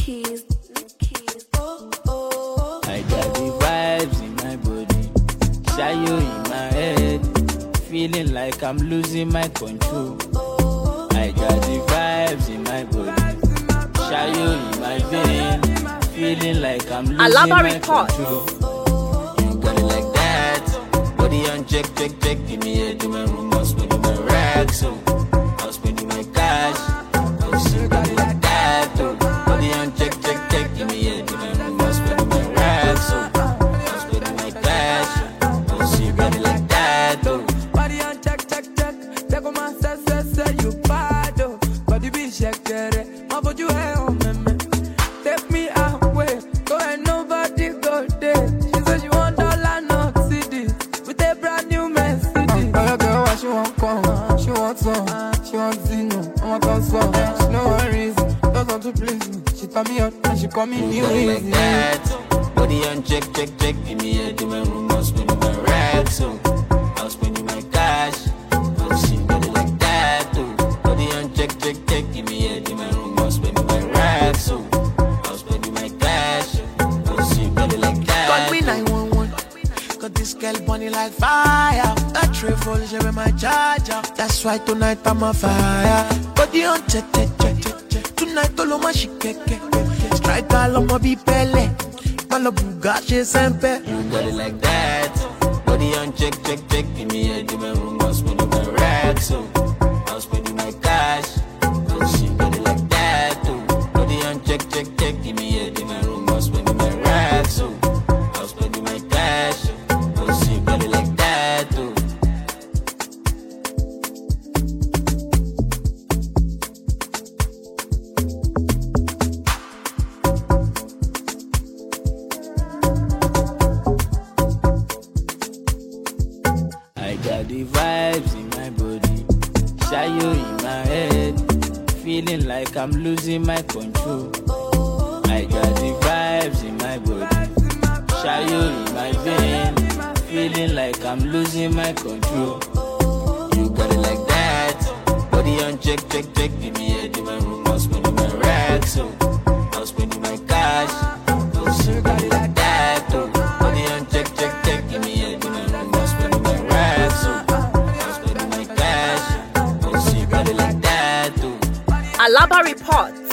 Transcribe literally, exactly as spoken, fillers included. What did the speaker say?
keys, keys. Oh, oh. I got the vibes in my body, shayo in my head, feeling like I'm losing my control. I got the vibes in my body, shayo in my vein, feeling like I'm losing Alaba my report. control. You got it like that, body on check, check, check, give me a do my room, I'll spend my racks, so I'll spend my cash. Oh, you got it like that, oh, body on check, check, check, give me a do my room, I'll spend my racks, so I'll spend my cash. Oh, you got it like that, oh. Body on check, check, check. Check on my say, say, say you bad, oh. Body be check, get it. My body hey, oh, man, man. Take me away, go and nobody go there. She said she want dollar, not city, with a brand new Mercedes. Um, oh, girl, what she want come? She want some, she want Zino, I want some. She no worries, don't want to please me. She turn me out and she call me new Got it like easy. that. Body on check, check, check. Give me a do my room. I'll spend my racks, so I'll spend my cash. Oh, she got it like that, oh. Body on check, check, check. Give me a do my room. I'll spend my racks, so I'll spend my cash. Oh, she got it like that. Got me nine one one. Got this girl bunny like fire. That triple she with my charger. That's why tonight I'm on fire. Body on check, check, check, check, check. Tonight all of my shit, ke, ke, ke. Strike all of my be pele. Malo bugache sempe. You got it like that. Body on check, check, check. Give me a do my room. I'll spend my racks, so I'll spend my cash. Oh, she got it like that, oh. Body on check, check, check. Give me a do my room. I'll spend my racks, so I'll spend my cash. Oh, she got it like that, oh. I got the vibes in my body, shayo in my head, feeling like I'm losing my control. I got the vibes in my body, shayo in my vein, feeling like I'm losing my control. You got it like that, body on check, check, check. Give me a do my room, I'll spend my racks, so I'll spend my cash. Oh, she got it like that, oh. Body on check, check, check. Give me a do my room, I'll spend my racks, so I'll spend my cash. Oh, she got it like that, oh. Alaba report.